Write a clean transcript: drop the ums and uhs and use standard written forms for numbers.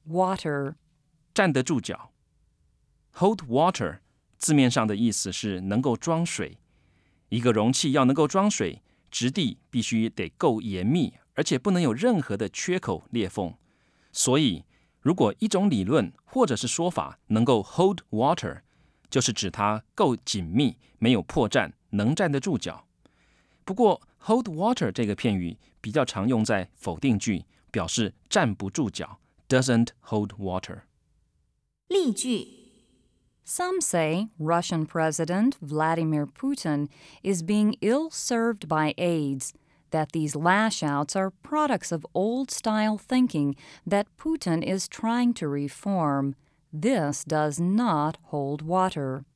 water. 站得住脚。Hold water 字面上的意思是能够装水。一个容器要能够装水，质地必须得够严密，而且不能有任何的缺口裂缝。所以，如果一种理论或者是说法能够 hold water， 就是指它够紧密，没有破绽，能站得住脚。不过 hold water 这个片语比较常用在否定句，表示站不住脚 doesn't hold water。 例句 Some say Russian President Vladimir Putin is being ill-served by AIDS, that these lash-outs are products of old-style thinking that Putin is trying to reform. This does not hold water.